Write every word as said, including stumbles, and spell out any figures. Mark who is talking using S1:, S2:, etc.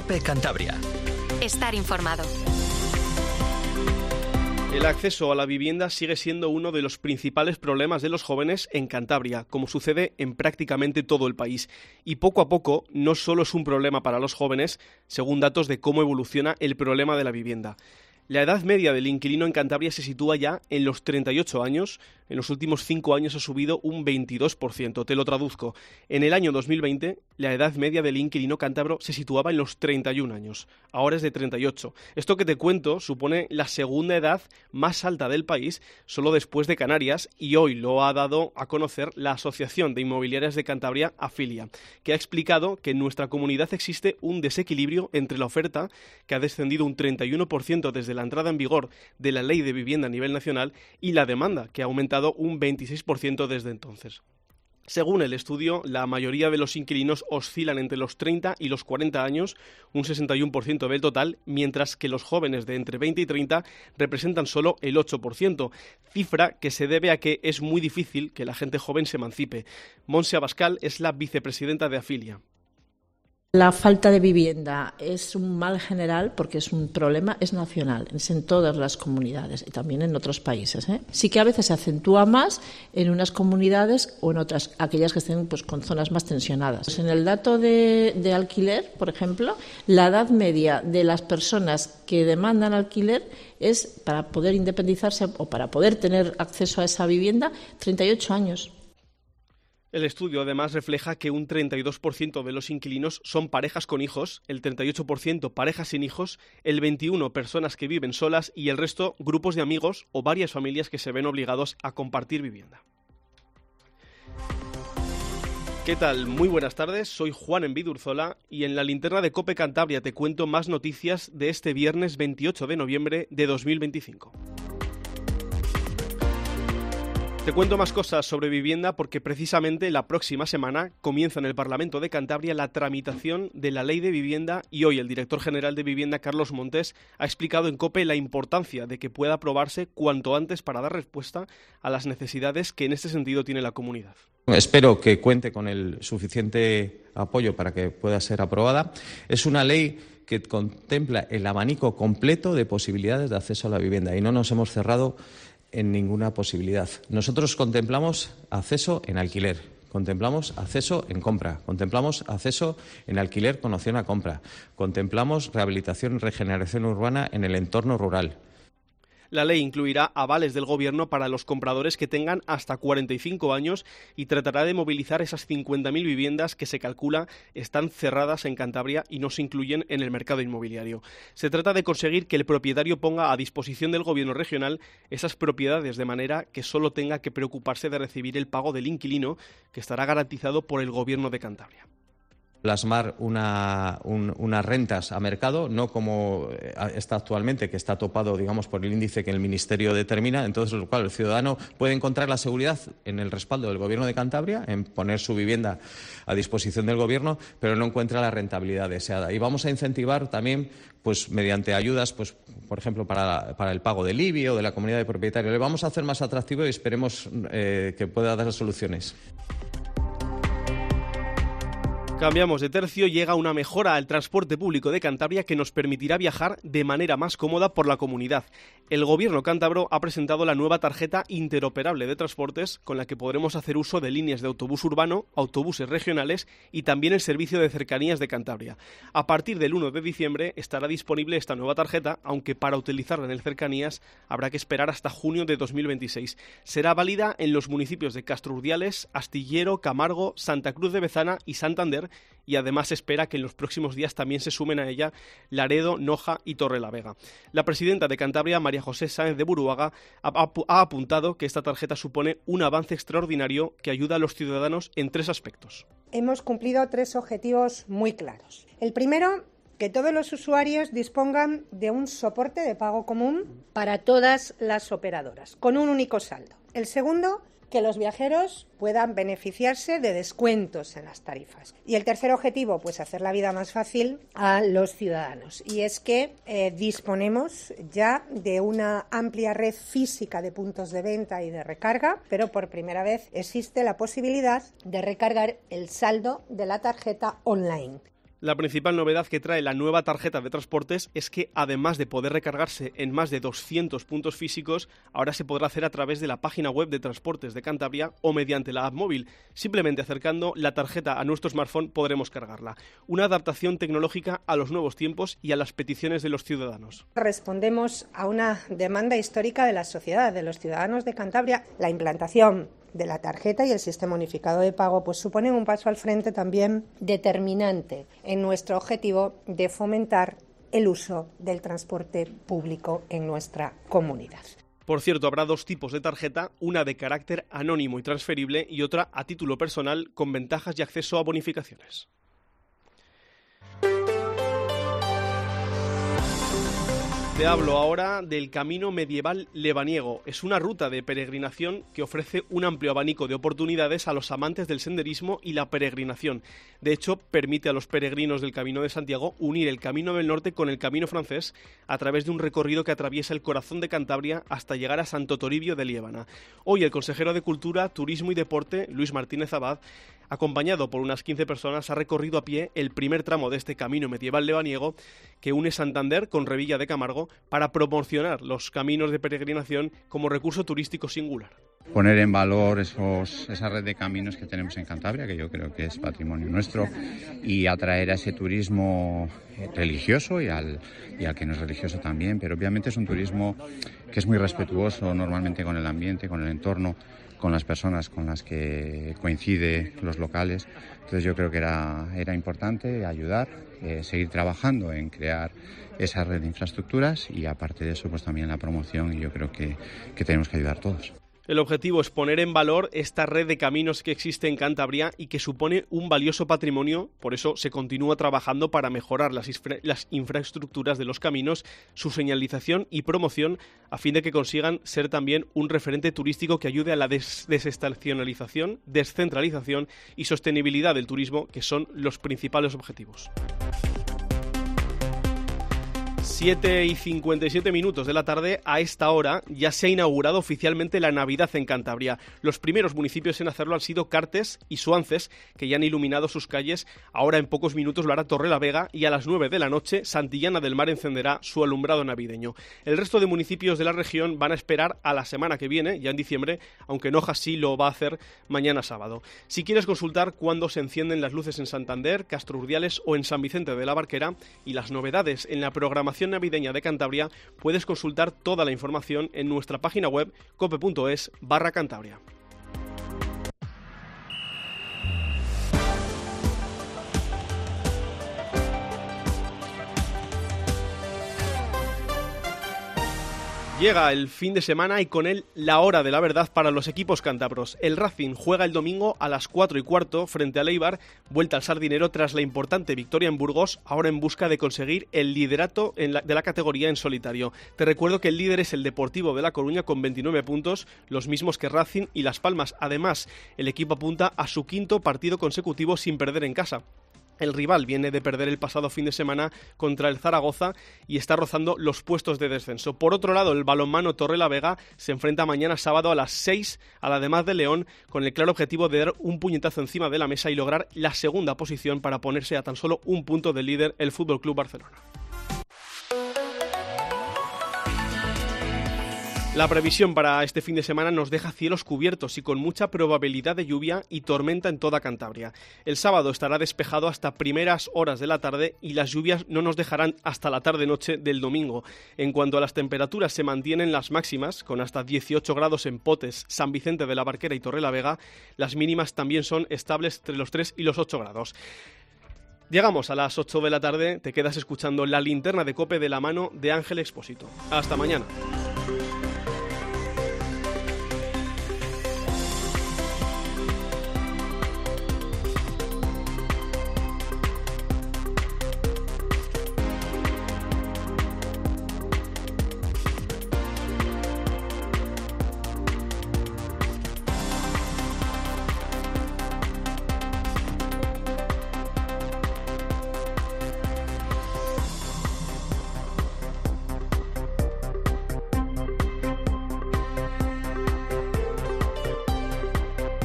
S1: COPE Cantabria.
S2: Estar informado.
S3: El acceso a la vivienda sigue siendo uno de los principales problemas de los jóvenes en Cantabria, como sucede en prácticamente todo el país. Y poco a poco no solo es un problema para los jóvenes, según datos de cómo evoluciona el problema de la vivienda. La edad media del inquilino en Cantabria se sitúa ya en los treinta y ocho años. En los últimos cinco años ha subido un veintidós por ciento. Te lo traduzco. En el año dos mil veinte, la edad media del inquilino cántabro se situaba en los treinta y un años. Ahora es de treinta y ocho. Esto que te cuento supone la segunda edad más alta del país, solo después de Canarias, y hoy lo ha dado a conocer la Asociación de Inmobiliarias de Cantabria, Afilia, que ha explicado que en nuestra comunidad existe un desequilibrio entre la oferta, que ha descendido un treinta y uno por ciento desde la entrada en vigor de la Ley de Vivienda a nivel nacional, y la demanda, que ha aumentado un veintiséis por ciento desde entonces. Según el estudio, la mayoría de los inquilinos oscilan entre los treinta y los cuarenta años, un sesenta y uno por ciento del total, mientras que los jóvenes de entre veinte y treinta representan solo el ocho por ciento, cifra que se debe a que es muy difícil que la gente joven se emancipe. Montse Abascal es la vicepresidenta de Afilia.
S4: La falta de vivienda es un mal general porque es un problema, es nacional, es en todas las comunidades y también en otros países, ¿eh? Sí que a veces se acentúa más en unas comunidades o en otras, aquellas que estén pues, con zonas más tensionadas. Pues en el dato de, de alquiler, por ejemplo, la edad media de las personas que demandan alquiler es, para poder independizarse o para poder tener acceso a esa vivienda, treinta y ocho años.
S3: El estudio además refleja que un treinta y dos por ciento de los inquilinos son parejas con hijos, el treinta y ocho por ciento parejas sin hijos, el veintiuno por ciento personas que viven solas y el resto grupos de amigos o varias familias que se ven obligados a compartir vivienda. ¿Qué tal? Muy buenas tardes, soy Juan Envidurzola y en la linterna de COPE Cantabria te cuento más noticias de este viernes veintiocho de noviembre de dos mil veinticinco. Te cuento más cosas sobre vivienda porque precisamente la próxima semana comienza en el Parlamento de Cantabria la tramitación de la Ley de Vivienda y hoy el director general de Vivienda, Carlos Montes, ha explicado en COPE la importancia de que pueda aprobarse cuanto antes para dar respuesta a las necesidades que en este sentido tiene la comunidad.
S5: Espero que cuente con el suficiente apoyo para que pueda ser aprobada. Es una ley que contempla el abanico completo de posibilidades de acceso a la vivienda y no nos hemos cerrado en ninguna posibilidad. Nosotros contemplamos acceso en alquiler, contemplamos acceso en compra, contemplamos acceso en alquiler con opción a compra, contemplamos rehabilitación y regeneración urbana en el entorno rural.
S3: La ley incluirá avales del Gobierno para los compradores que tengan hasta cuarenta y cinco años y tratará de movilizar esas cincuenta mil viviendas que se calcula están cerradas en Cantabria y no se incluyen en el mercado inmobiliario. Se trata de conseguir que el propietario ponga a disposición del Gobierno regional esas propiedades de manera que solo tenga que preocuparse de recibir el pago del inquilino, que estará garantizado por el Gobierno de Cantabria.
S5: Plasmar una, un, unas rentas a mercado, no como está actualmente, que está topado, digamos, por el índice que el Ministerio determina, entonces lo cual el ciudadano puede encontrar la seguridad en el respaldo del Gobierno de Cantabria, en poner su vivienda a disposición del Gobierno, pero no encuentra la rentabilidad deseada. Y vamos a incentivar también, pues mediante ayudas, pues por ejemplo, para, para el pago del I B I o de la comunidad de propietarios. Le vamos a hacer más atractivo y esperemos eh, que pueda dar soluciones.
S3: Cambiamos de tercio, llega una mejora al transporte público de Cantabria que nos permitirá viajar de manera más cómoda por la comunidad. El Gobierno cántabro ha presentado la nueva tarjeta interoperable de transportes con la que podremos hacer uso de líneas de autobús urbano, autobuses regionales y también el servicio de cercanías de Cantabria. A partir del uno de diciembre estará disponible esta nueva tarjeta, aunque para utilizarla en el cercanías habrá que esperar hasta junio de dos mil veintiséis. Será válida en los municipios de Castro Urdiales, Astillero, Camargo, Santa Cruz de Bezana y Santander, y además se espera que en los próximos días también se sumen a ella Laredo, Noja y Torrelavega. La presidenta de Cantabria, María José Sáenz de Buruaga, ha, ha apuntado que esta tarjeta supone un avance extraordinario que ayuda a los ciudadanos en tres aspectos.
S6: Hemos cumplido tres objetivos muy claros. El primero, que todos los usuarios dispongan de un soporte de pago común para todas las operadoras, con un único saldo. El segundo, que los viajeros puedan beneficiarse de descuentos en las tarifas. Y el tercer objetivo, pues hacer la vida más fácil a los ciudadanos. Y es que eh, disponemos ya de una amplia red física de puntos de venta y de recarga, pero por primera vez existe la posibilidad de recargar el saldo de la tarjeta online.
S3: La principal novedad que trae la nueva tarjeta de transportes es que, además de poder recargarse en más de doscientos puntos físicos, ahora se podrá hacer a través de la página web de Transportes de Cantabria o mediante la app móvil. Simplemente acercando la tarjeta a nuestro smartphone podremos cargarla. Una adaptación tecnológica a los nuevos tiempos y a las peticiones de los ciudadanos.
S6: Respondemos a una demanda histórica de la sociedad, de los ciudadanos de Cantabria. La implantación de la tarjeta y el sistema unificado de pago pues suponen un paso al frente también determinante en nuestro objetivo de fomentar el uso del transporte público en nuestra comunidad.
S3: Por cierto, habrá dos tipos de tarjeta, una de carácter anónimo y transferible y otra a título personal con ventajas y acceso a bonificaciones. Te hablo ahora del Camino Medieval Lebaniego. Es una ruta de peregrinación que ofrece un amplio abanico de oportunidades a los amantes del senderismo y la peregrinación. De hecho, permite a los peregrinos del Camino de Santiago unir el Camino del Norte con el Camino francés a través de un recorrido que atraviesa el corazón de Cantabria hasta llegar a Santo Toribio de Liébana. Hoy el consejero de Cultura, Turismo y Deporte, Luis Martínez Abad, acompañado por unas quince personas, ha recorrido a pie el primer tramo de este Camino Medieval Lebaniego que une Santander con Revilla de Camargo para promocionar los caminos de peregrinación como recurso turístico singular.
S1: Poner en valor esos, esa red de caminos que tenemos en Cantabria, que yo creo que es patrimonio nuestro, y atraer a ese turismo religioso y al, y al que no es religioso también, pero obviamente es un turismo que es muy respetuoso normalmente con el ambiente, con el entorno, con las personas con las que coincide los locales. Entonces yo creo que era, era importante ayudar, eh, seguir trabajando en crear esa red de infraestructuras y aparte de eso pues también la promoción, y yo creo que, que tenemos que ayudar todos.
S3: El objetivo es poner en valor esta red de caminos que existe en Cantabria y que supone un valioso patrimonio. Por eso se continúa trabajando para mejorar las, infra- las infraestructuras de los caminos, su señalización y promoción, a fin de que consigan ser también un referente turístico que ayude a la des- desestacionalización, descentralización y sostenibilidad del turismo, que son los principales objetivos. siete y cincuenta y siete minutos de la tarde. A esta hora ya se ha inaugurado oficialmente la Navidad en Cantabria. Los primeros municipios en hacerlo han sido Cartes y Suances, que ya han iluminado sus calles. Ahora en pocos minutos lo hará Torrelavega y a las nueve de la noche Santillana del Mar encenderá su alumbrado navideño. El resto de municipios de la región van a esperar a la semana que viene, ya en diciembre, aunque Noja sí lo va a hacer mañana sábado. Si quieres consultar cuándo se encienden las luces en Santander, Castro Urdiales o en San Vicente de la Barquera y las novedades en la programación navideña de Cantabria, puedes consultar toda la información en nuestra página web cope punto es barra Cantabria. Llega el fin de semana y con él la hora de la verdad para los equipos cántabros. El Racing juega el domingo a las cuatro y cuarto frente al Eibar, vuelta al Sardinero tras la importante victoria en Burgos, ahora en busca de conseguir el liderato en la, de la categoría en solitario. Te recuerdo que el líder es el Deportivo de La Coruña con veintinueve puntos, los mismos que Racing y Las Palmas. Además, el equipo apunta a su quinto partido consecutivo sin perder en casa. El rival viene de perder el pasado fin de semana contra el Zaragoza y está rozando los puestos de descenso. Por otro lado, el balonmano Torrelavega se enfrenta mañana sábado a las seis a la de Mar de León con el claro objetivo de dar un puñetazo encima de la mesa y lograr la segunda posición para ponerse a tan solo un punto del líder, el F C Barcelona. La previsión para este fin de semana nos deja cielos cubiertos y con mucha probabilidad de lluvia y tormenta en toda Cantabria. El sábado estará despejado hasta primeras horas de la tarde y las lluvias no nos dejarán hasta la tarde-noche del domingo. En cuanto a las temperaturas, se mantienen las máximas, con hasta dieciocho grados en Potes, San Vicente de la Barquera y Torrelavega. Las mínimas también son estables entre los tres y los ocho grados. Llegamos a las ocho de la tarde, te quedas escuchando la linterna de COPE de la mano de Ángel Expósito. Hasta mañana.